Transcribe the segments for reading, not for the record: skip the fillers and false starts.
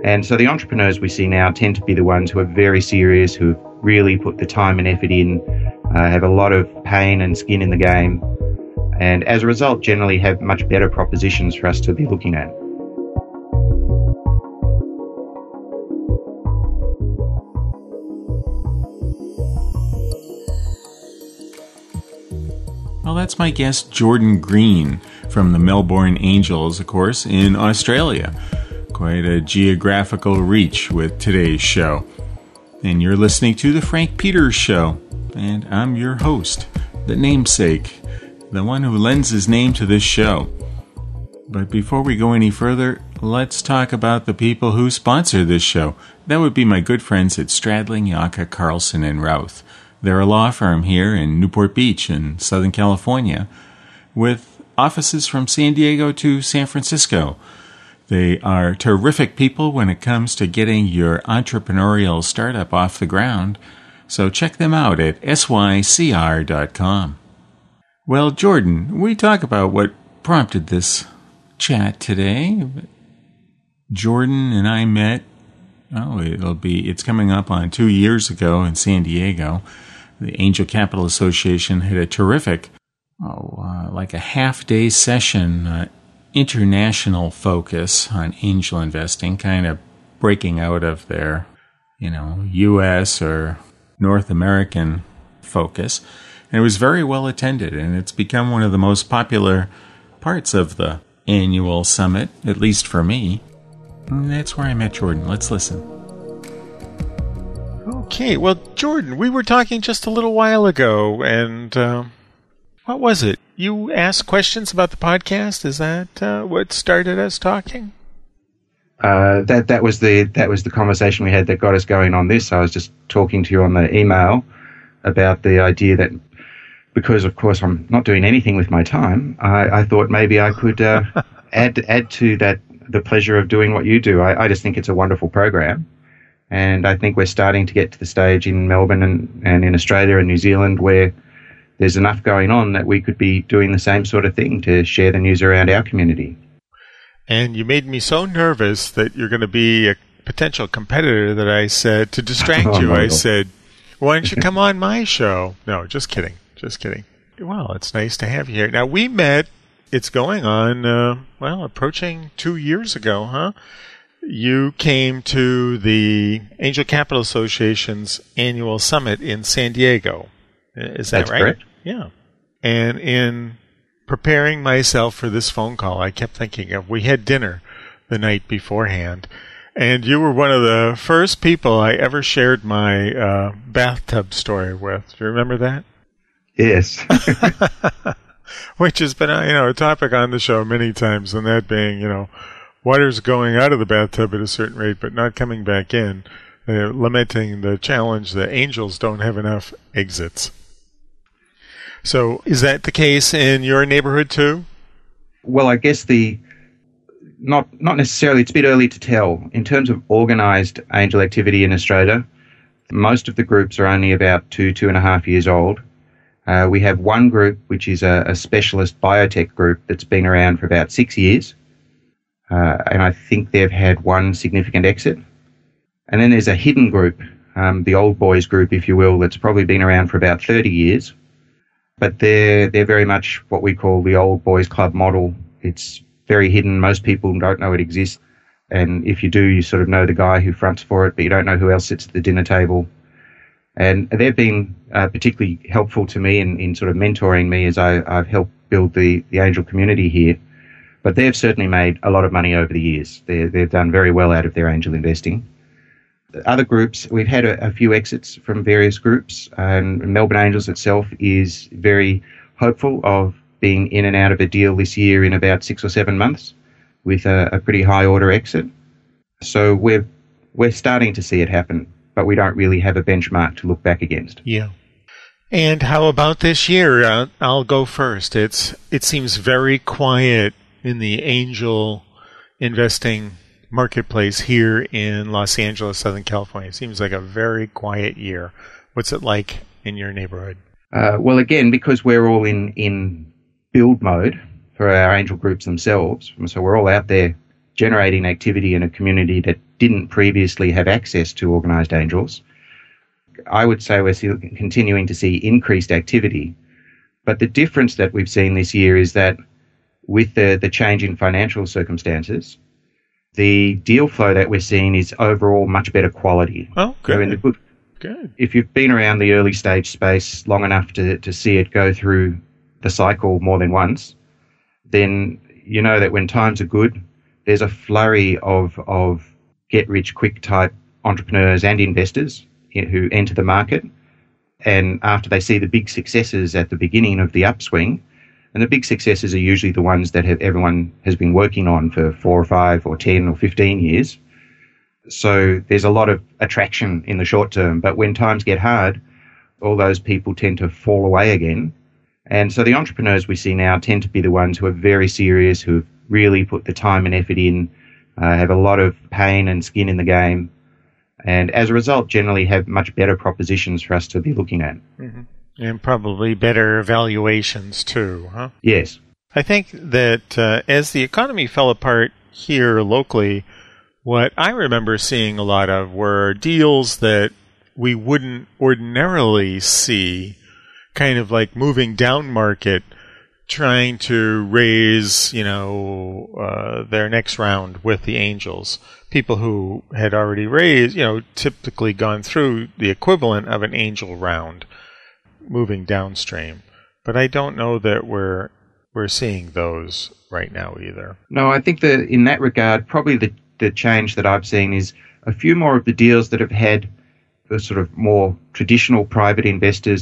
And so the entrepreneurs we see now tend to be the ones who are very serious, who have really put the time and effort in, have a lot of pain and skin in the game, and as a result generally have much better propositions for us to be looking at. Well, that's my guest, Jordan Green, from the Melbourne Angels, of course, in Australia. Quite a geographical reach with today's show. And you're listening to The Frank Peters Show. And I'm your host, the namesake, the one who lends his name to this show. But before we go any further, let's talk about the people who sponsor this show. That would be my good friends at Stradling, Yaka, Carlson, and Routh. They're a law firm here in Newport Beach in Southern California, with offices from San Diego to San Francisco. They are terrific people when it comes to getting your entrepreneurial startup off the ground, so check them out at sycr.com. Well, Jordan, we talk about what prompted this chat today. Jordan and I met, it's coming up on 2 years ago in San Diego. The Angel Capital Association had a terrific, like a half-day session, international focus on angel investing, kind of breaking out of their, U.S. or North American focus. And it was very well attended, and it's become one of the most popular parts of the annual summit, at least for me. And that's where I met Jordan. Let's listen. Okay, well, Jordan, we were talking just a little while ago, and what was it? You asked questions about the podcast? Is that what started us talking? That was the conversation we had that got us going on this. I was just talking to you on the email about the idea that, because of course I'm not doing anything with my time, I thought maybe I could add to that the pleasure of doing what you do. I just think it's a wonderful program. And I think we're starting to get to the stage in Melbourne and in Australia and New Zealand where there's enough going on that we could be doing the same sort of thing to share the news around our community. And you made me so nervous that you're going to be a potential competitor that I said, to distract you, I said, why don't you come on my show? No, just kidding. Just kidding. Well, it's nice to have you here. Now, we met, it's going on, approaching 2 years ago, huh? You came to the Angel Capital Association's annual summit in San Diego. Is that That's right? Correct. Yeah. And in preparing myself for this phone call, I kept thinking of, we had dinner the night beforehand, and you were one of the first people I ever shared my bathtub story with. Do you remember that? Yes. Which has been a topic on the show many times, and that being, water's going out of the bathtub at a certain rate but not coming back in, lamenting the challenge that angels don't have enough exits. So is that the case in your neighborhood too? Well, I guess not necessarily. It's a bit early to tell. In terms of organised angel activity in Australia, most of the groups are only about 2.5 years old. We have one group, which is a specialist biotech group that's been around for about 6 years. And I think they've had one significant exit. And then there's a hidden group, the old boys group, if you will, that's probably been around for about 30 years. But they're very much what we call the old boys club model. It's very hidden. Most people don't know it exists. And if you do, you sort of know the guy who fronts for it, but you don't know who else sits at the dinner table. And they've been particularly helpful to me in sort of mentoring me as I've helped build the angel community here. But they've certainly made a lot of money over the years. They've done very well out of their angel investing. The other groups, we've had a few exits from various groups, and Melbourne Angels itself is very hopeful of being in and out of a deal this year in about 6 or 7 months with a pretty high order exit. So we're starting to see it happen, but we don't really have a benchmark to look back against. Yeah. And how about this year? I'll go first. It seems very quiet in the angel investing marketplace here in Los Angeles, Southern California. It seems like a very quiet year. What's it like in your neighborhood? Well, again, because we're all in build mode for our angel groups themselves, so we're all out there generating activity in a community that didn't previously have access to organised angels. I would say we're still continuing to see increased activity. But the difference that we've seen this year is that with the change in financial circumstances, the deal flow that we're seeing is overall much better quality. Oh, good. So good. If you've been around the early stage space long enough to see it go through the cycle more than once, then you know that when times are good, there's a flurry of get-rich-quick type entrepreneurs and investors who enter the market. And after they see the big successes at the beginning of the upswing, and the big successes are usually the ones that everyone has been working on for 4 or 5 or 10 or 15 years. So there's a lot of attraction in the short term. But when times get hard, all those people tend to fall away again. And so the entrepreneurs we see now tend to be the ones who are very serious, who have really put the time and effort in, have a lot of pain and skin in the game, and as a result generally have much better propositions for us to be looking at. Mm-hmm. And probably better valuations too, huh? Yes. I think that as the economy fell apart here locally, what I remember seeing a lot of were deals that we wouldn't ordinarily see, kind of like moving down market, trying to raise, their next round with the angels. People who had already raised, typically gone through the equivalent of an angel round, moving downstream. But I don't know that we're seeing those right now either. No, I think that in that regard, probably the change that I've seen is a few more of the deals that have had the sort of more traditional private investors,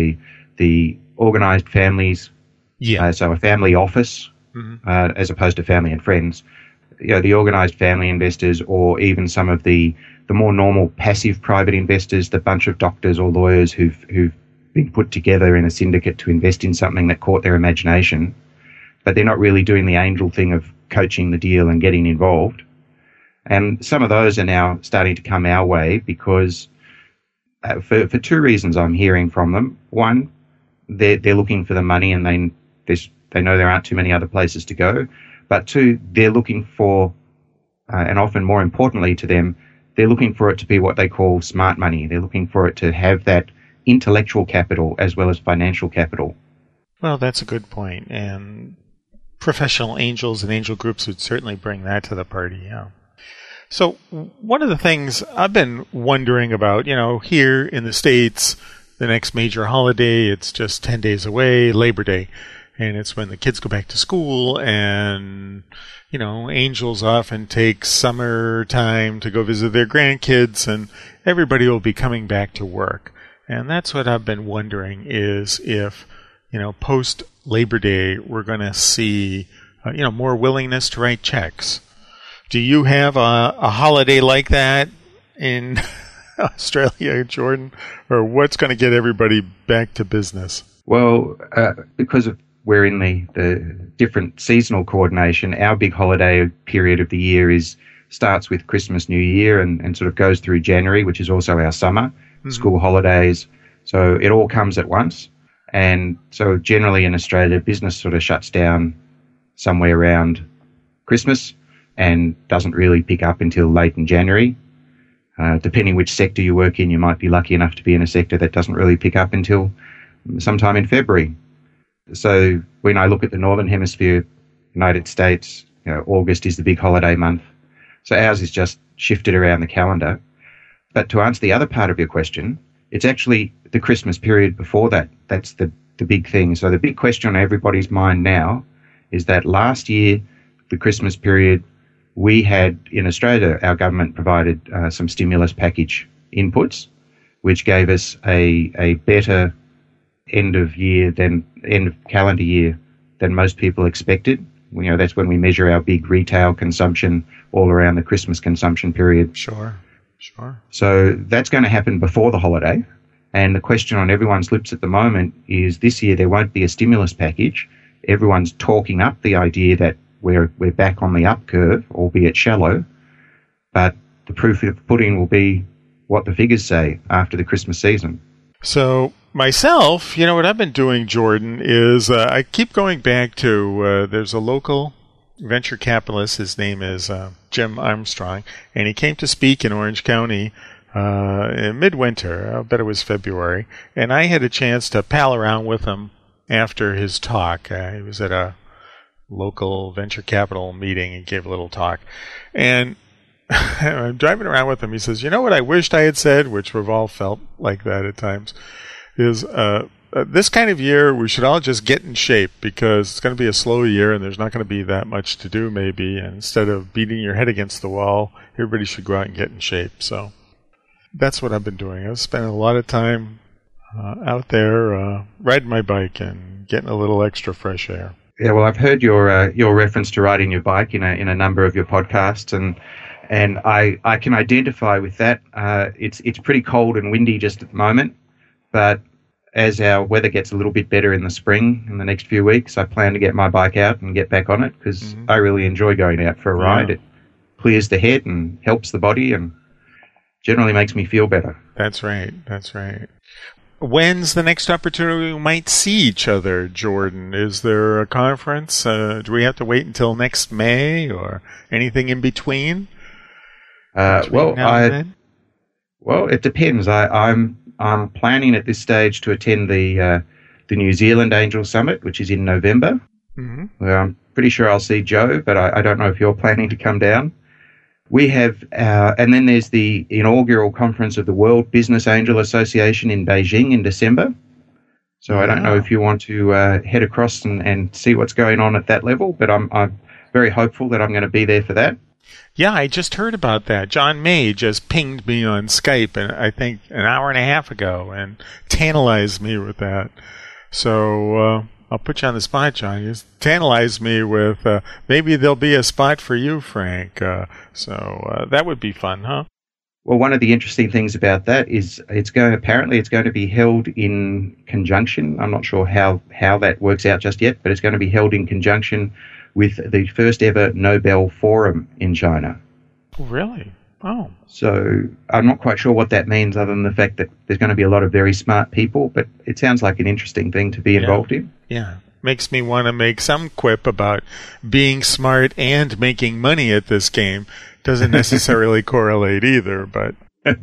the organised families. Yeah. So a family office, as opposed to family and friends. The organised family investors, or even some of the more normal passive private investors, the bunch of doctors or lawyers who've been put together in a syndicate to invest in something that caught their imagination, but they're not really doing the angel thing of coaching the deal and getting involved. And some of those are now starting to come our way because for 2 reasons I'm hearing from them. One, they're looking for the money and they know there aren't too many other places to go. But 2, they're looking for, and often more importantly to them, they're looking for it to be what they call smart money. They're looking for it to have that intellectual capital as well as financial capital. Well, that's a good point. And professional angels and angel groups would certainly bring that to the party, yeah. So one of the things I've been wondering about, here in the States, the next major holiday, it's just 10 days away, Labor Day. And it's when the kids go back to school and, angels often take summer time to go visit their grandkids and everybody will be coming back to work. And that's what I've been wondering is if, post Labor Day, we're going to see, more willingness to write checks. Do you have a holiday like that in Australia, Jordan? Or what's going to get everybody back to business? Well, because we're in the different seasonal coordination, our big holiday period of the year starts with Christmas, New Year, and sort of goes through January, which is also our summer, school holidays. So it all comes at once. And so generally in Australia, business sort of shuts down somewhere around Christmas and doesn't really pick up until late in January. Depending which sector you work in, you might be lucky enough to be in a sector that doesn't really pick up until sometime in February. So when I look at the Northern Hemisphere, United States, August is the big holiday month. So ours is just shifted around the calendar. But to answer the other part of your question, it's actually the Christmas period before that. That's the big thing. So the big question on everybody's mind now is that last year, the Christmas period, we had in Australia, our government provided some stimulus package inputs, which gave us a better end of calendar year than most people expected. That's when we measure our big retail consumption all around the Christmas consumption period. Sure. So that's going to happen before the holiday. And the question on everyone's lips at the moment is this year there won't be a stimulus package. Everyone's talking up the idea that we're back on the up curve, albeit shallow. But the proof of the pudding will be what the figures say after the Christmas season. So myself, what I've been doing, Jordan, is I keep going back to there's a local venture capitalist. His name is Jim Armstrong, and he came to speak in Orange County in midwinter. I bet it was February, and I had a chance to pal around with him after his talk. He was at a local venture capital meeting. He gave a little talk, and I'm driving around with him. He says, "You know what I wished I had said," which we've all felt like that at times, is this kind of year we should all just get in shape, because it's going to be a slow year and there's not going to be that much to do maybe. And instead of beating your head against the wall, everybody should go out and get in shape. So that's what I've been doing. I've spent a lot of time out there riding my bike and getting a little extra fresh air. Yeah, well, I've heard your reference to riding your bike in a number of your podcasts, and I can identify with that. It's pretty cold and windy just at the moment, but as our weather gets a little bit better in the spring, in the next few weeks, I plan to get my bike out and get back on it, because I really enjoy going out for a ride. Yeah. It clears the head and helps the body and generally makes me feel better. That's right. When's the next opportunity we might see each other, Jordan? Is there a conference? Do we have to wait until next May or anything in between? Well, it depends. I'm planning at this stage to attend the New Zealand Angel Summit, which is in November. Mm-hmm. Where I'm pretty sure I'll see Joe, but I don't know if you're planning to come down. We have, and then there's the inaugural conference of the World Business Angel Association in Beijing in December. So I don't know if you want to head across and see what's going on at that level, but I'm very hopeful that I'm going to be there for that. Yeah, I just heard about that. John May just pinged me on Skype, and I think an hour and a half ago, and tantalized me with that. So I'll put you on the spot, John. You just tantalized me with maybe there'll be a spot for you, Frank. So that would be fun, huh? Well, one of the interesting things about that is apparently it's going to be held in conjunction. I'm not sure how that works out just yet, but it's going to be held in conjunction with the first ever Nobel Forum in China. Really? Oh. So I'm not quite sure what that means, other than the fact that there's going to be a lot of very smart people, but it sounds like an interesting thing to be involved in. Yeah. Makes me want to make some quip about being smart and making money at this game. Doesn't necessarily correlate either, but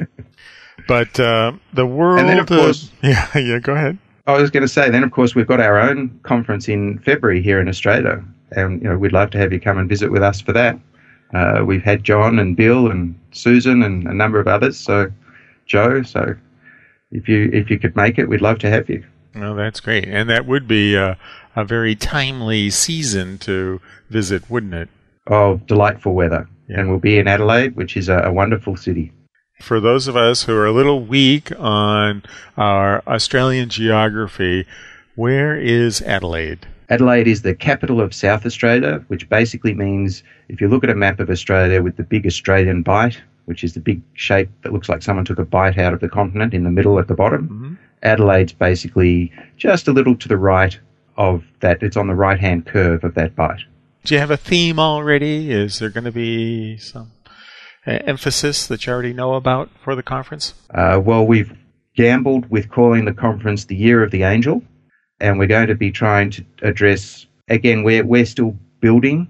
the world... And then, of course... Yeah, go ahead. I was going to say, then, of course, we've got our own conference in February here in Australia, and we'd love to have you come and visit with us for that. We've had John and Bill and Susan and a number of others, so Joe. So if you could make it, we'd love to have you. Well, that's great, and that would be a very timely season to visit, wouldn't it? Oh, delightful weather, yeah. And we'll be in Adelaide, which is a wonderful city. For those of us who are a little weak on our Australian geography, where is Adelaide? Adelaide is the capital of South Australia, which basically means, if you look at a map of Australia with the big Australian bite, which is the big shape that looks like someone took a bite out of the continent in the middle at the bottom, Adelaide's basically just a little to the right of that. It's on the right-hand curve of that bite. Do you have a theme already? Is there going to be some emphasis that you already know about for the conference? Well, we've gambled with calling the conference the Year of the Angel, and we're going to be trying to address, again, we're still building,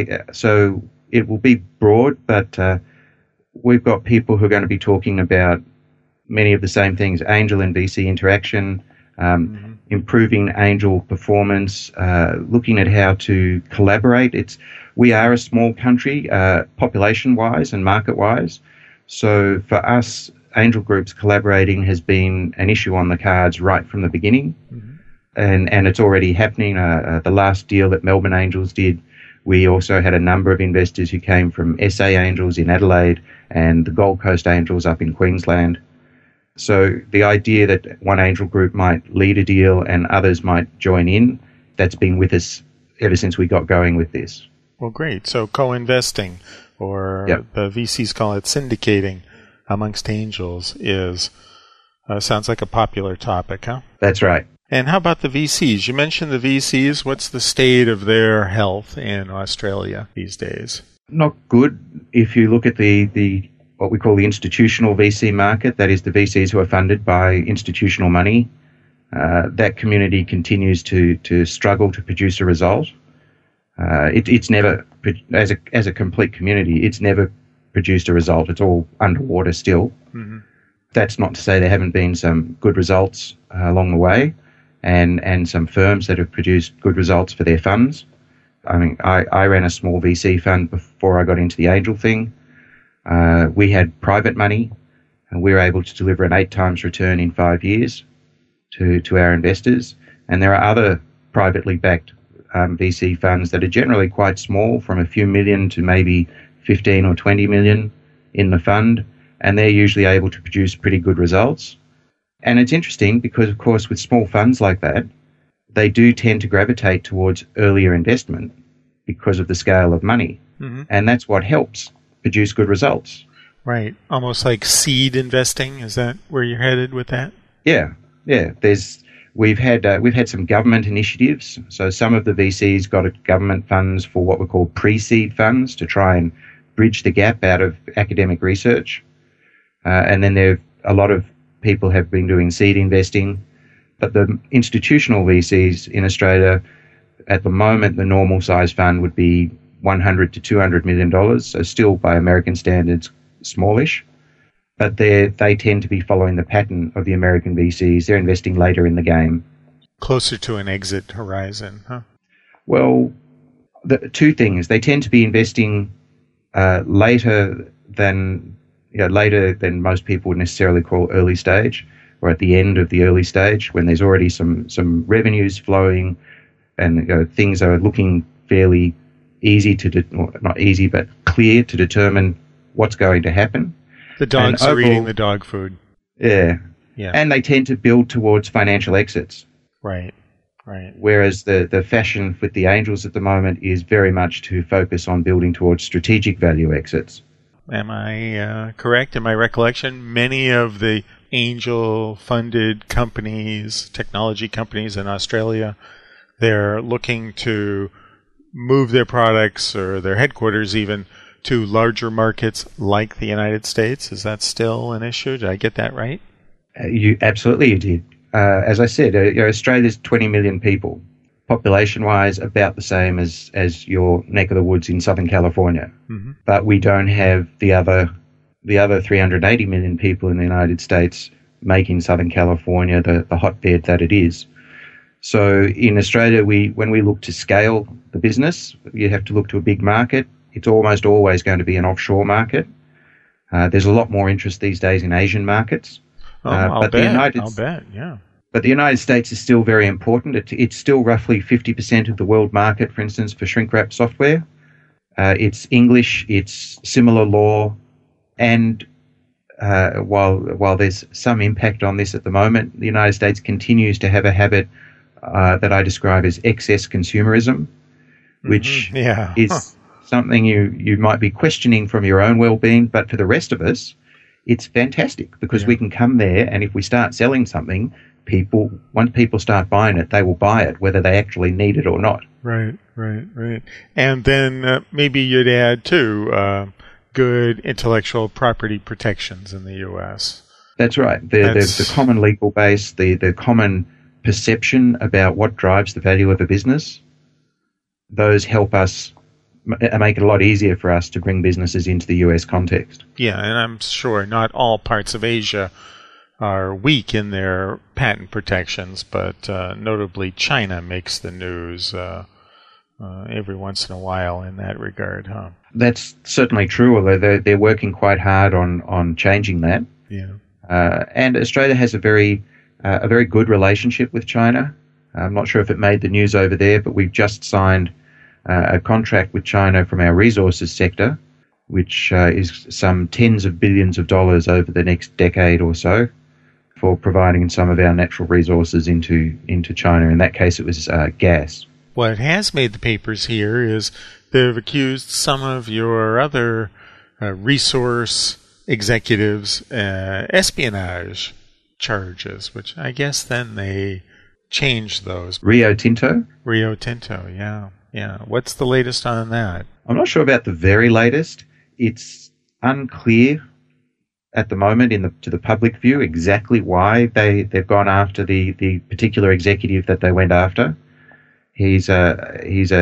so it will be broad, but we've got people who are going to be talking about many of the same things: angel and VC interaction, improving angel performance, looking at how to collaborate. We are a small country, population-wise and market-wise, so for us, angel groups collaborating has been an issue on the cards right from the beginning, and it's already happening. The last deal that Melbourne Angels did, we also had a number of investors who came from SA Angels in Adelaide and the Gold Coast Angels up in Queensland. So the idea that one angel group might lead a deal and others might join in, that's been with us ever since we got going with this. Well, great. So co-investing, or the VCs call it syndicating amongst angels, sounds like a popular topic, huh? That's right. And how about the VCs? You mentioned the VCs. What's the state of their health in Australia these days? Not good. If you look at the what we call the institutional VC market, that is the VCs who are funded by institutional money, that community continues to struggle to produce a result. It's never, as a complete community, it's never produced a result. It's all underwater still. Mm-hmm. That's not to say there haven't been some good results along the way, and some firms that have produced good results for their funds. I mean, I ran a small VC fund before I got into the angel thing. We had private money, and we were able to deliver an 8 times return in 5 years to our investors. And there are other privately backed VC funds that are generally quite small, from a few million to maybe 15 or 20 million in the fund, and they're usually able to produce pretty good results. And it's interesting because, of course, with small funds like that, they do tend to gravitate towards earlier investment because of the scale of money. Mm-hmm. And that's what helps produce good results. Right. Almost like seed investing. Is that where you're headed with that? Yeah. We've had some government initiatives. So some of the VCs got government funds for what we call pre-seed funds to try and bridge the gap out of academic research. And then a lot of people have been doing seed investing. But the institutional VCs in Australia, at the moment, the normal size fund would be $100 to $200 million. So still, by American standards, smallish. But they tend to be following the pattern of the American VCs. They're investing later in the game. Closer to an exit horizon, huh? Well, the two things. They tend to be investing later than most people would necessarily call early stage, or at the end of the early stage, when there's already some revenues flowing and things are looking fairly easy not easy, but clear to determine what's going to happen. The dogs are eating the dog food. Yeah. And they tend to build towards financial exits. Right. Whereas the fashion with the angels at the moment is very much to focus on building towards strategic value exits. Am I correct in my recollection? Many of the angel-funded companies, technology companies in Australia, they're looking to move their products or their headquarters even to larger markets like the United States. Is that still an issue? Did I get that right? You did. As I said, Australia's 20 million people, population-wise about the same as your neck of the woods in Southern California. Mm-hmm. But we don't have the other 380 million people in the United States making Southern California the hotbed that it is. So in Australia, when we look to scale the business, you have to look to a big market. It's almost always going to be an offshore market. There's a lot more interest these days in Asian markets. I'll bet, yeah. But the United States is still very important. It's still roughly 50% of the world market, for instance, for shrink-wrap software. It's English, it's similar law, and while there's some impact on this at the moment, the United States continues to have a habit that I describe as excess consumerism, which is something you might be questioning from your own well-being, but for the rest of us, it's fantastic because we can come there, and if we start selling something, once people start buying it, they will buy it, whether they actually need it or not. Right. And then maybe you'd add, too, good intellectual property protections in the U.S. That's right. The common legal base, the common perception about what drives the value of a business, those help us make it a lot easier for us to bring businesses into the U.S. context. Yeah, and I'm sure not all parts of Asia are weak in their patent protections, but notably China makes the news every once in a while in that regard, huh? That's certainly true, although they're working quite hard on changing that. Yeah. And Australia has a very good relationship with China. I'm not sure if it made the news over there, but we've just signed a contract with China from our resources sector, which is some tens of billions of dollars over the next decade or so for providing some of our natural resources into China. In that case, it was gas. What has made the papers here is they've accused some of your other resource executives espionage charges, which I guess then they changed those. Rio Tinto, yeah. What's the latest on that? I'm not sure about the very latest. It's unclear at the moment to the public view exactly why they've gone after the particular executive that they went after. He's a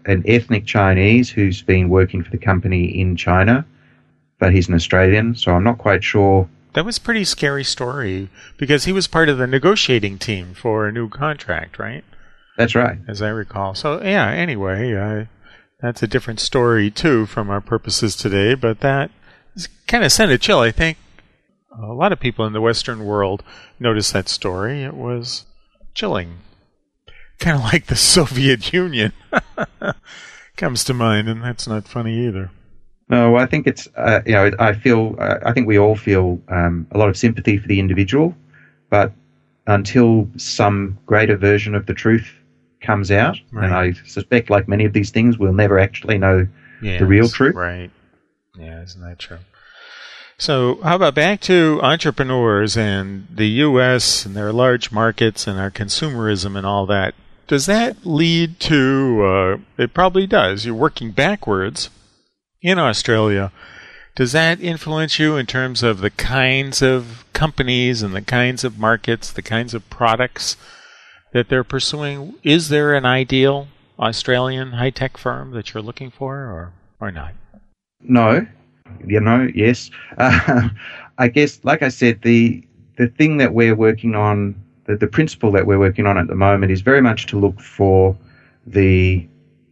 an ethnic Chinese who's been working for the company in China, but he's an Australian, so I'm not quite sure. That was a pretty scary story because he was part of the negotiating team for a new contract, right? That's right. As I recall. So, yeah, anyway, that's a different story, too, from our purposes today, but that kind of sent a chill. I think a lot of people in the Western world noticed that story. It was chilling. Kind of like the Soviet Union comes to mind, and that's not funny either. No, I think it's, I think we all feel a lot of sympathy for the individual, but until some greater version of the truth comes out, right. And I suspect, like many of these things, we'll never actually know the real truth. Right. Yeah, isn't that true? So how about back to entrepreneurs and the U.S. and their large markets and our consumerism and all that. Does that lead to, it probably does, you're working backwards in Australia. Does that influence you in terms of the kinds of companies and the kinds of markets, the kinds of products that they're pursuing? Is there an ideal Australian high-tech firm that you're looking for or not? No. Yes. I guess, like I said, the thing that we're working on, the principle that we're working on at the moment is very much to look for the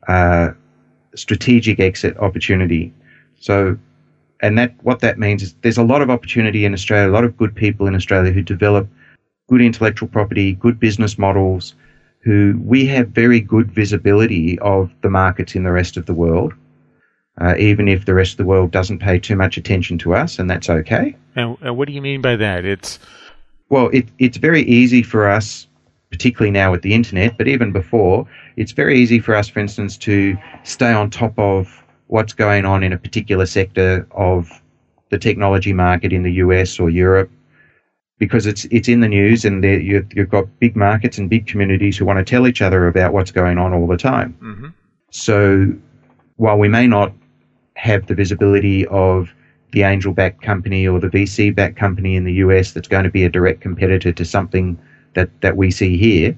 strategic exit opportunity. So, and what that means is there's a lot of opportunity in Australia, a lot of good people in Australia who develop good intellectual property, good business models, who we have very good visibility of the markets in the rest of the world. Even if the rest of the world doesn't pay too much attention to us, and that's okay. And what do you mean by that? It's very easy for us, particularly now with the internet, but even before, it's very easy for us, for instance, to stay on top of what's going on in a particular sector of the technology market in the US or Europe, because it's in the news, and you've got big markets and big communities who want to tell each other about what's going on all the time. Mm-hmm. So while we may not have the visibility of the angel-backed company or the VC-backed company in the US that's going to be a direct competitor to something that we see here,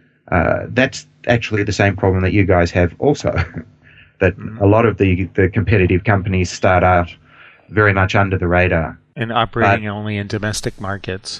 that's actually the same problem that you guys have also, that a lot of the competitive companies start out very much under the radar. And operating only in domestic markets.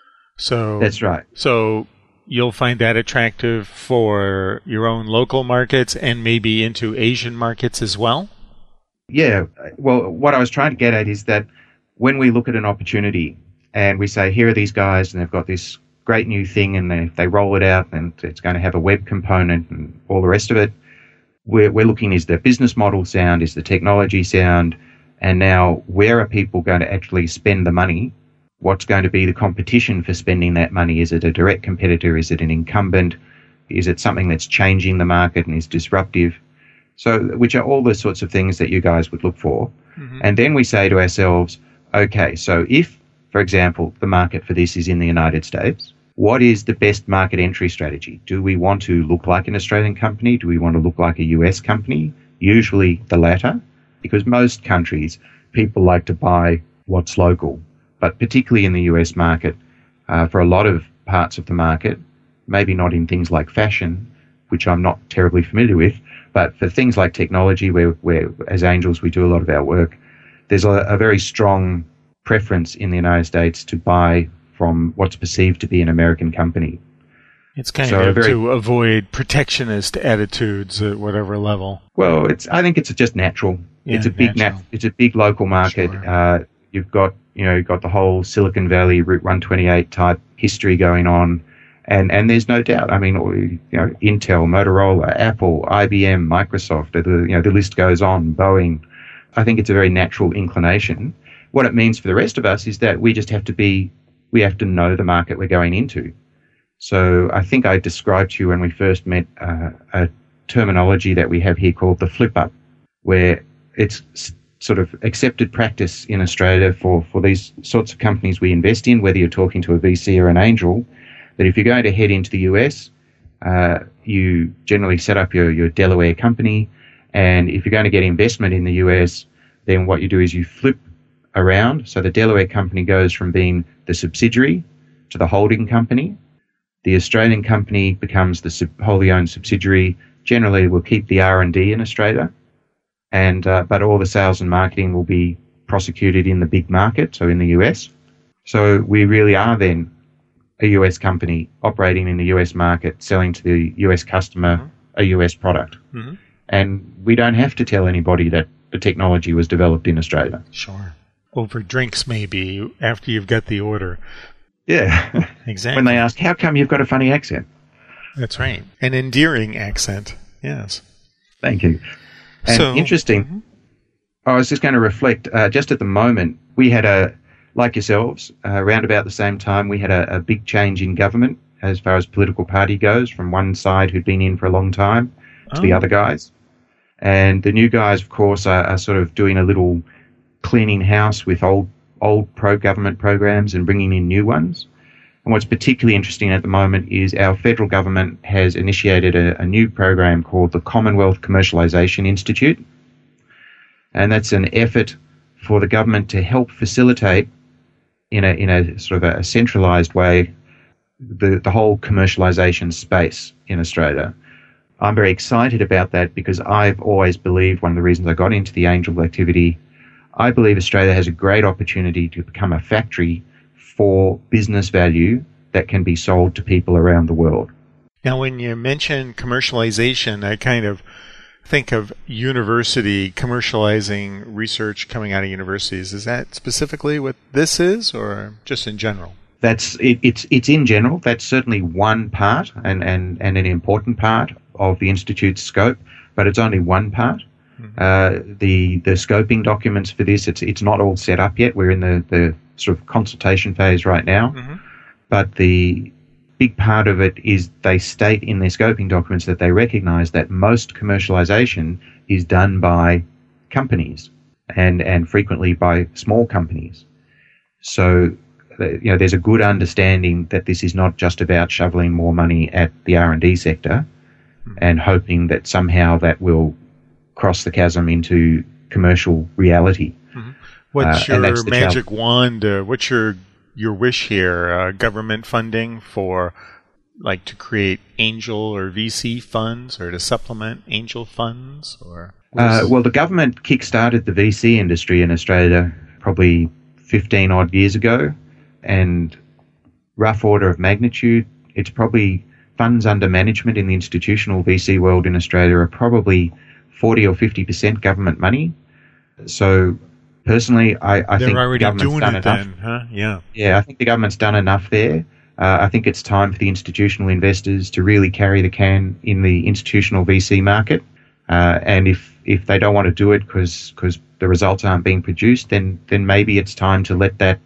So that's right. So you'll find that attractive for your own local markets and maybe into Asian markets as well? Yeah. Well, what I was trying to get at is that when we look at an opportunity and we say, here are these guys and they've got this great new thing and they roll it out and it's going to have a web component and all the rest of it, we're looking, is the business model sound, is the technology sound, and now where are people going to actually spend the money? What's going to be the competition for spending that money? Is it a direct competitor? Is it an incumbent? Is it something that's changing the market and is disruptive? So, which are all the sorts of things that you guys would look for. Mm-hmm. And then we say to ourselves, okay, so if, for example, the market for this is in the United States, what is the best market entry strategy? Do we want to look like an Australian company? Do we want to look like a US company? Usually the latter, because most countries, people like to buy what's local. But particularly in the US market, for a lot of parts of the market, maybe not in things like fashion, which I'm not terribly familiar with, but for things like technology, where as Angels we do a lot of our work, there's a very strong preference in the United States to buy from what's perceived to be an American company. It's kind of to avoid protectionist attitudes at whatever level. Well, I think it's just natural. Yeah, it's a big local market. Sure. You've got the whole Silicon Valley Route 128 type history going on, and there's no doubt. I mean, Intel, Motorola, Apple, IBM, Microsoft. The list goes on. Boeing. I think it's a very natural inclination. What it means for the rest of us is that we just have to know the market we're going into. So I think I described to you when we first met a terminology that we have here called the flip up, where it's sort of accepted practice in Australia for these sorts of companies we invest in, whether you're talking to a VC or an angel, that if you're going to head into the US, you generally set up your Delaware company. And if you're going to get investment in the US, then what you do is you flip around. So the Delaware company goes from being the subsidiary to the holding company. The Australian company becomes the wholly owned subsidiary generally will keep the R&D in Australia, and but all the sales and marketing will be prosecuted in the big market, so in the US. So we really are then a US company operating in the US market, selling to the US customer a US product. Mm-hmm. And we don't have to tell anybody that the technology was developed in Australia. Sure. Over drinks, maybe, after you've got the order. Yeah. Exactly. When they ask, how come you've got a funny accent? That's right. An endearing accent. Yes. Thank you. And interesting, I was just going to reflect, just at the moment, we had like yourselves, around about the same time, we had a big change in government as far as political party goes, from one side who'd been in for a long time to the other guys. And the new guys, of course, are sort of doing a little cleaning house with old pro-government programs and bringing in new ones. And what's particularly interesting at the moment is our federal government has initiated a new program called the Commonwealth Commercialisation Institute. And that's an effort for the government to help facilitate in a sort of a centralised way the whole commercialisation space in Australia. I'm very excited about that because I've always believed, one of the reasons I got into the angel activity, I believe Australia has a great opportunity to become a factory for business value that can be sold to people around the world. Now, when you mention commercialization, I kind of think of university commercializing research coming out of universities. Is that specifically what this is, or just in general? It's in general. That's certainly one part and an important part of the Institute's scope, but it's only one part. Mm-hmm. The scoping documents for this, it's not all set up yet. We're in the sort of consultation phase right now. Mm-hmm. But the big part of it is they state in their scoping documents that they recognise that most commercialisation is done by companies and frequently by small companies. So, there's a good understanding that this is not just about shoveling more money at the R&D sector and hoping that somehow that will cross the chasm into commercial reality. Mm-hmm. What's your magic wand? What's your wish here? Government funding for, like, to create angel or VC funds, or to supplement angel funds, or? Well, the government kick-started the VC industry in Australia probably 15 odd years ago, and rough order of magnitude, it's probably funds under management in the institutional VC world in Australia are probably 40 or 50% government money. So personally, I think the government's done enough. Then, huh? Yeah, I think the government's done enough there. I think it's time for the institutional investors to really carry the can in the institutional VC market. And if they don't want to do it because the results aren't being produced, then maybe it's time to let that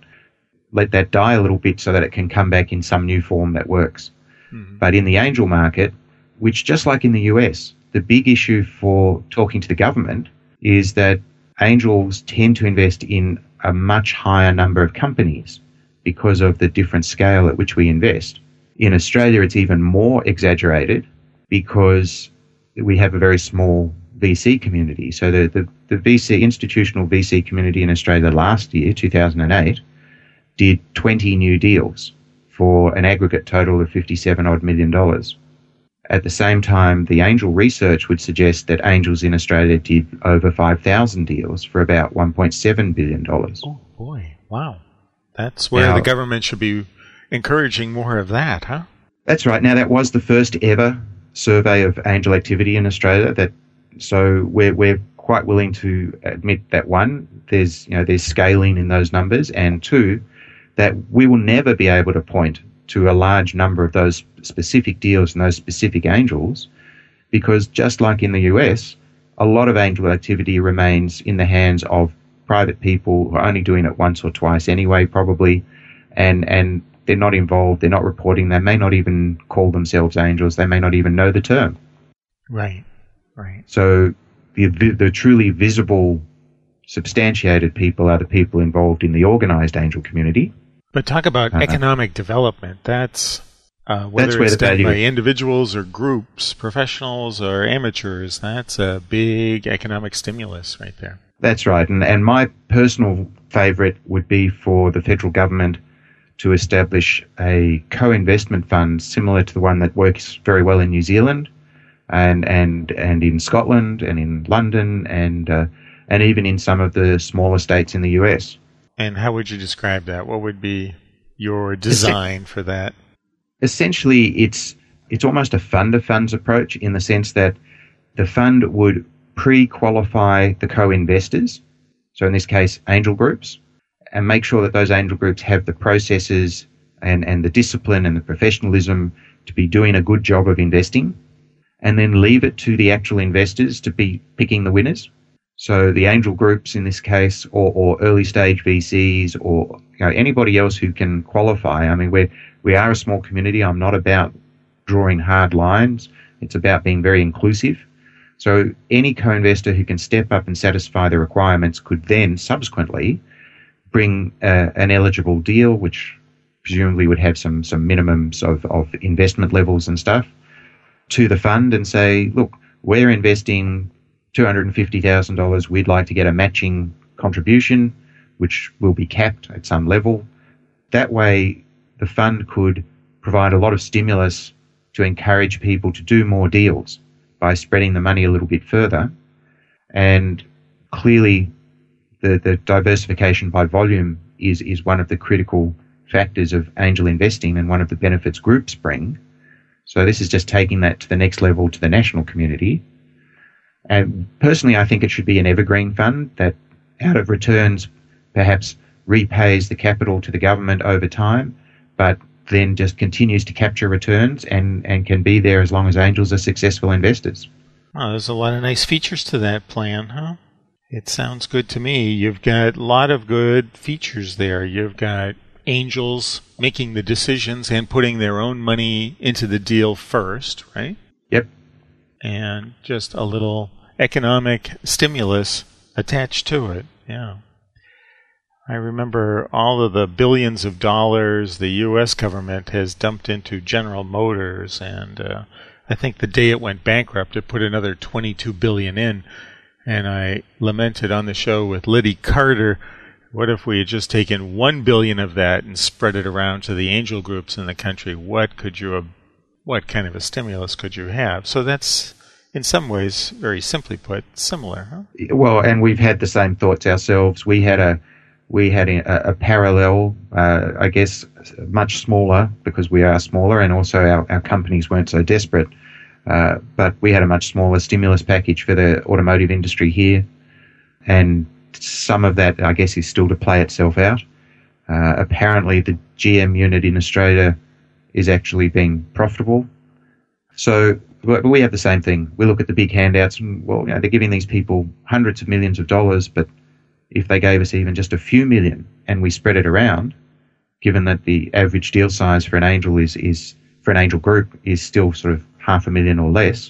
die a little bit so that it can come back in some new form that works. Mm-hmm. But in the angel market, which just like in the US, the big issue for talking to the government is that angels tend to invest in a much higher number of companies because of the different scale at which we invest. In Australia, it's even more exaggerated because we have a very small VC community. So the VC, institutional VC community in Australia last year, 2008, did 20 new deals for an aggregate total of $57 odd million. At the same time, the angel research would suggest that angels in Australia did over 5,000 deals for about $1.7 billion. Oh, boy. Wow. That's where the government should be encouraging more of that, huh? That's right. Now, that was the first ever survey of angel activity in Australia. So we're quite willing to admit that, one, there's scaling in those numbers, and two, that we will never be able to point to a large number of those specific deals and those specific angels, because just like in the US, a lot of angel activity remains in the hands of private people who are only doing it once or twice anyway, probably, and they're not involved, they're not reporting, they may not even call themselves angels, they may not even know the term. Right. So the truly visible, substantiated people are the people involved in the organized angel community. But talk about economic development. That's whether it's done by individuals or groups, professionals or amateurs. That's a big economic stimulus right there. That's right. And my personal favourite would be for the federal government to establish a co-investment fund similar to the one that works very well in New Zealand, and in Scotland and in London and even in some of the smaller states in the US. And how would you describe that? What would be your design for that? Essentially, it's almost a fund of funds approach in the sense that the fund would pre-qualify the co-investors, so in this case, angel groups, and make sure that those angel groups have the processes and the discipline and the professionalism to be doing a good job of investing, and then leave it to the actual investors to be picking the winners. So the angel groups in this case, or early stage VCs, or anybody else who can qualify. I mean, we are a small community. I'm not about drawing hard lines. It's about being very inclusive. So any co-investor who can step up and satisfy the requirements could then subsequently bring an eligible deal, which presumably would have some minimums of investment levels and stuff, to the fund and say, look, we're investing $250,000. We'd like to get a matching contribution, which will be capped at some level. That way, the fund could provide a lot of stimulus to encourage people to do more deals by spreading the money a little bit further. And clearly, the diversification by volume is one of the critical factors of angel investing and one of the benefits groups bring. So this is just taking that to the next level to the national community. And personally, I think it should be an evergreen fund that out of returns perhaps repays the capital to the government over time, but then just continues to capture returns and can be there as long as angels are successful investors. Well, there's a lot of nice features to that plan, huh? It sounds good to me. You've got a lot of good features there. You've got angels making the decisions and putting their own money into the deal first, right? Yep. And just a little economic stimulus attached to it, yeah. I remember all of the billions of dollars the U.S. government has dumped into General Motors, and I think the day it went bankrupt, it put another $22 billion in. And I lamented on the show with Liddy Carter, what if we had just taken $1 billion of that and spread it around to the angel groups in the country? What kind of a stimulus could you have? So that's, in some ways, very simply put, similar, huh? Well, and we've had the same thoughts ourselves. We had a parallel, I guess, much smaller because we are smaller, and also our companies weren't so desperate. But we had a much smaller stimulus package for the automotive industry here, and some of that, I guess, is still to play itself out. Apparently, the GM unit in Australia is actually being profitable. So we have the same thing. We look at the big handouts, and they're giving these people hundreds of millions of dollars, but if they gave us even just a few million and we spread it around, given that the average deal size for an angel is for an angel group is still sort of $500,000 or less,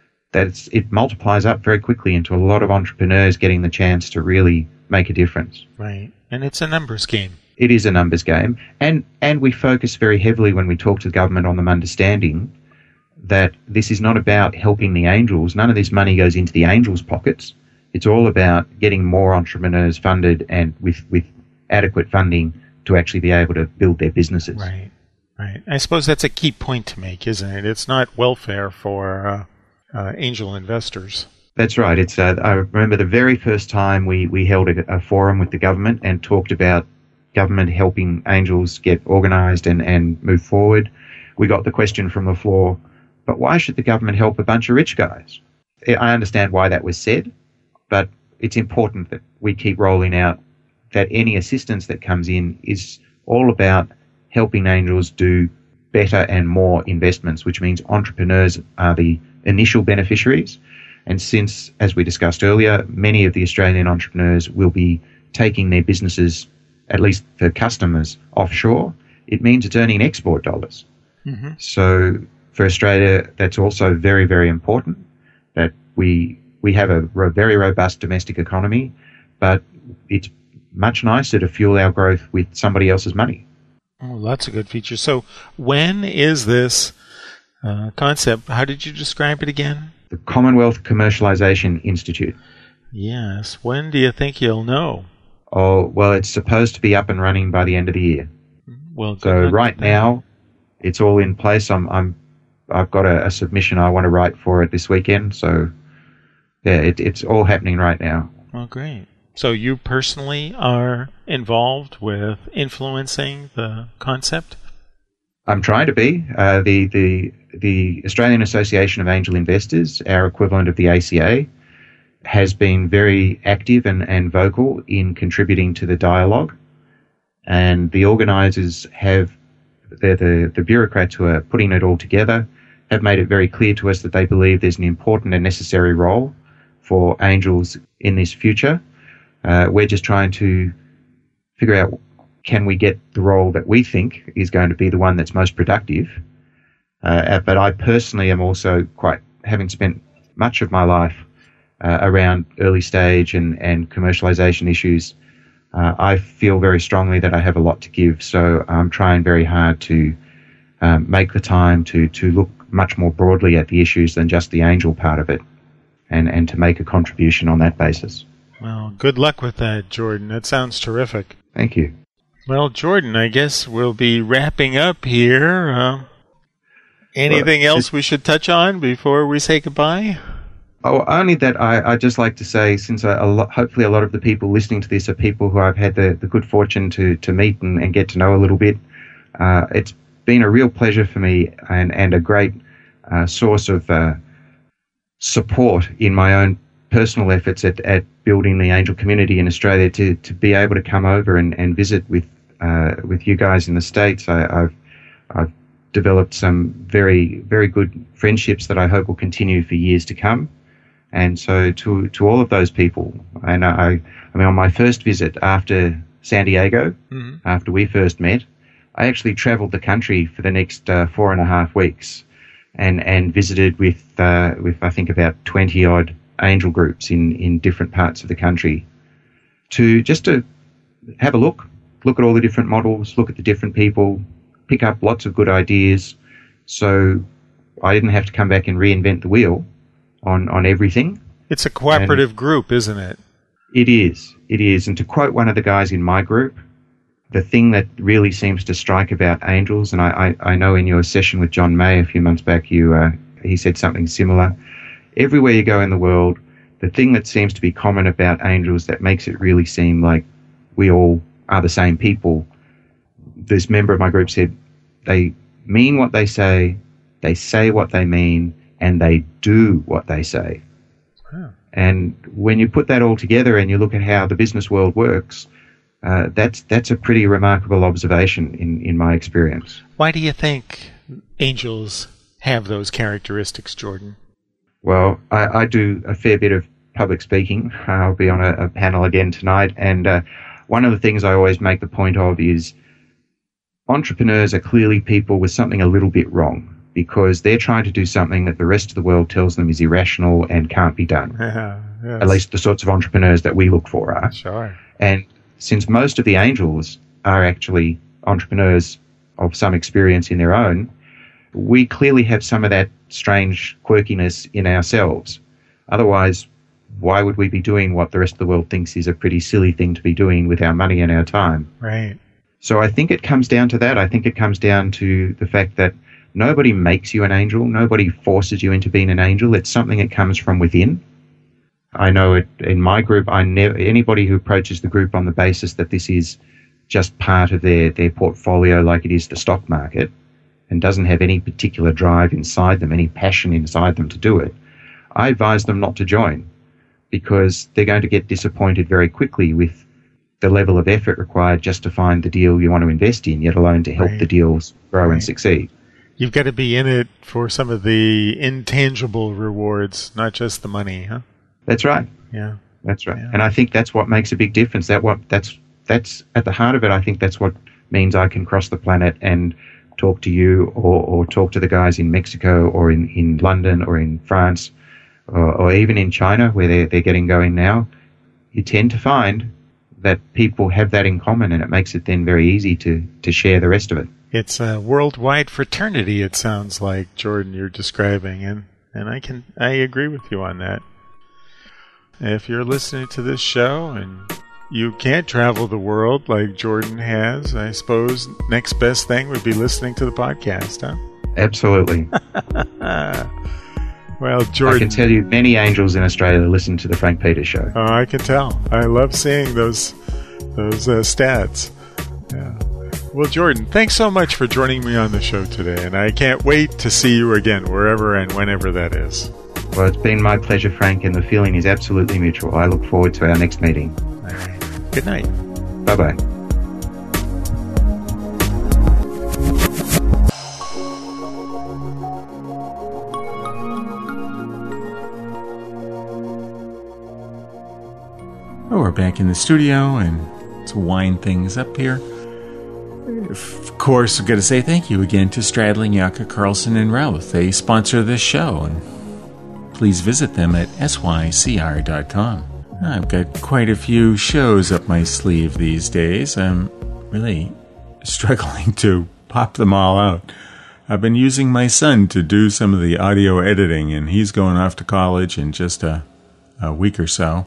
it multiplies up very quickly into a lot of entrepreneurs getting the chance to really make a difference. Right. And it's a numbers game. It is a numbers game. And we focus very heavily when we talk to the government on them understanding that this is not about helping the angels. None of this money goes into the angels' pockets. It's all about getting more entrepreneurs funded and with adequate funding to actually be able to build their businesses. Right, right. I suppose that's a key point to make, isn't it? It's not welfare for angel investors. That's right. It's. I remember the very first time we held a forum with the government and talked about government helping angels get organised and move forward. We got the question from the floor, but why should the government help a bunch of rich guys? I understand why that was said, but it's important that we keep rolling out that any assistance that comes in is all about helping angels do better and more investments, which means entrepreneurs are the initial beneficiaries. And since, as we discussed earlier, many of the Australian entrepreneurs will be taking their businesses, at least for customers, offshore, it means it's earning export dollars. Mm-hmm. So for Australia, that's also very, very important that we have a very robust domestic economy, but it's much nicer to fuel our growth with somebody else's money. Oh, that's a good feature. So when is this concept? How did you describe it again? The Commonwealth Commercialisation Institute. Yes. When do you think you'll know? Oh, well, it's supposed to be up and running by the end of the year. Well, so right now, it's all in place. I'm I've got a submission I want to write for it this weekend. So, yeah, it's all happening right now. Well, great. So you personally are involved with influencing the concept? I'm trying to be. The Australian Association of Angel Investors, our equivalent of the ACA, has been very active and vocal in contributing to the dialogue. And the organisers have, the bureaucrats who are putting it all together, have made it very clear to us that they believe there's an important and necessary role for angels in this future. We're just trying to figure out, can we get the role that we think is going to be the one that's most productive? But I personally am also having spent much of my life around early stage and commercialization issues, I feel very strongly that I have a lot to give. So I'm trying very hard to make the time to look much more broadly at the issues than just the angel part of it, and to make a contribution on that basis. Well, good luck with that, Jordan. That sounds terrific. Thank you. Well, Jordan, I guess we'll be wrapping up here. Anything else we should touch on before we say goodbye? Oh, only that I'd just like to say, since hopefully a lot of the people listening to this are people who I've had the good fortune to meet and get to know a little bit, it's been a real pleasure for me and a great source of support in my own personal efforts at building the angel community in Australia to be able to come over and visit with you guys in the States. I've developed some very, very good friendships that I hope will continue for years to come. And so to all of those people, and I mean, on my first visit after San Diego, after we first met, I actually traveled the country for the next 4.5 weeks and visited with I think about 20 odd angel groups in different parts of the country to have a look at all the different models, look at the different people, pick up lots of good ideas. So I didn't have to come back and reinvent the wheel on everything. It's a cooperative group, isn't it? It is. And to quote one of the guys in my group, the thing that really seems to strike about angels, and I know in your session with John May a few months back, he said something similar. Everywhere you go in the world, the thing that seems to be common about angels that makes it really seem like we all are the same people, this member of my group said, they mean what they say what they mean, and they do what they say. Wow. And when you put that all together and you look at how the business world works, that's a pretty remarkable observation in my experience. Why do you think angels have those characteristics, Jordan? Well, I do a fair bit of public speaking. I'll be on a panel again tonight, and one of the things I always make the point of is entrepreneurs are clearly people with something a little bit wrong, because they're trying to do something that the rest of the world tells them is irrational and can't be done. Yes. At least the sorts of entrepreneurs that we look for are. Sure. And since most of the angels are actually entrepreneurs of some experience in their own, we clearly have some of that strange quirkiness in ourselves. Otherwise, why would we be doing what the rest of the world thinks is a pretty silly thing to be doing with our money and our time? Right. So I think it comes down to that. I think it comes down to the fact that nobody makes you an angel. Nobody forces you into being an angel. It's something that comes from within. I know it in my group. Anybody who approaches the group on the basis that this is just part of their portfolio, like it is the stock market, and doesn't have any particular drive inside them, any passion inside them to do it, I advise them not to join, because they're going to get disappointed very quickly with the level of effort required just to find the deal you want to invest in, yet alone to help the deals grow and succeed. You've got to be in it for some of the intangible rewards, not just the money, huh? That's right. Yeah. That's right. Yeah. And I think that's what makes a big difference. That's at the heart of it. I think that's what means I can cross the planet and talk to you or talk to the guys in Mexico or in London or in France or even in China, where they're getting going now. You tend to find that people have that in common, and it makes it then very easy to share the rest of it. It's a worldwide fraternity, it sounds like, Jordan, you're describing, and I agree with you on that. If you're listening to this show and you can't travel the world like Jordan has, I suppose next best thing would be listening to the podcast, huh? Absolutely. Well, Jordan, I can tell you many angels in Australia listen to the Frank Peters Show. Oh, I can tell. I love seeing those stats. Yeah. Well, Jordan, thanks so much for joining me on the show today, and I can't wait to see you again, wherever and whenever that is. Well, it's been my pleasure, Frank, and the feeling is absolutely mutual. I look forward to our next meeting. All right. Good night. Bye-bye. Oh, we're back in the studio, and let's wind things up here. Of course, I've got to say thank you again to Stradling, Yucca, Carlson, and Routh. They sponsor this show, and please visit them at sycr.com. I've got quite a few shows up my sleeve these days. I'm really struggling to pop them all out. I've been using my son to do some of the audio editing, and he's going off to college in just a week or so.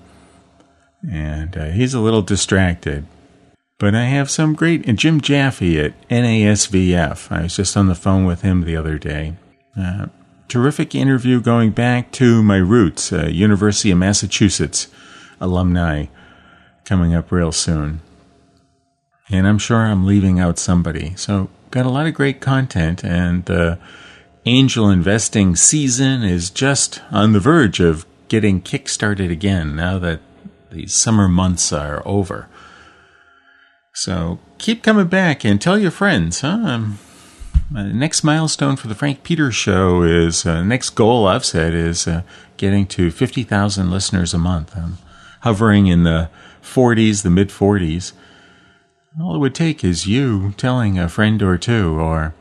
And he's a little distracted. But I have some great... And Jim Jaffe at NASVF. I was just on the phone with him the other day. Terrific interview going back to my roots, University of Massachusetts alumni, coming up real soon. And I'm sure I'm leaving out somebody. So got a lot of great content, and the angel investing season is just on the verge of getting kick-started again now that the summer months are over. So keep coming back and tell your friends. The next milestone for the Frank Peters Show is, next goal I've set is getting to 50,000 listeners a month. I'm hovering in the 40s, the mid-40s. All it would take is you telling a friend or two, or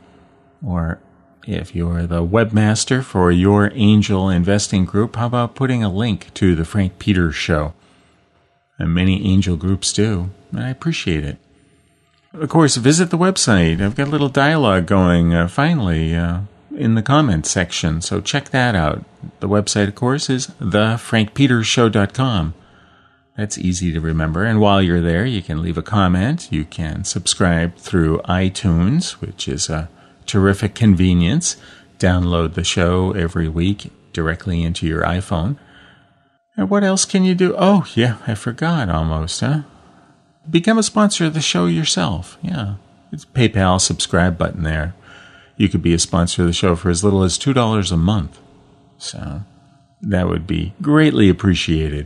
if you're the webmaster for your angel investing group, how about putting a link to the Frank Peters Show? And many angel groups do, and I appreciate it. Of course, visit the website. I've got a little dialogue going, finally, in the comments section, so check that out. The website, of course, is thefrankpetersshow.com. That's easy to remember, and while you're there, you can leave a comment. You can subscribe through iTunes, which is a terrific convenience. Download the show every week directly into your iPhone. And what else can you do? Oh, yeah, I forgot almost, huh? Become a sponsor of the show yourself. Yeah, it's a PayPal subscribe button there. You could be a sponsor of the show for as little as $2 a month. So that would be greatly appreciated.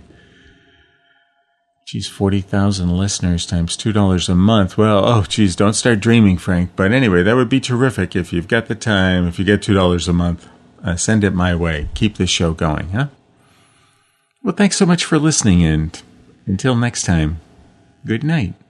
Geez, 40,000 listeners times $2 a month. Well, geez, don't start dreaming, Frank. But anyway, that would be terrific if you've got the time. If you get $2 a month, send it my way. Keep this show going, huh? Well, thanks so much for listening, and until next time, good night.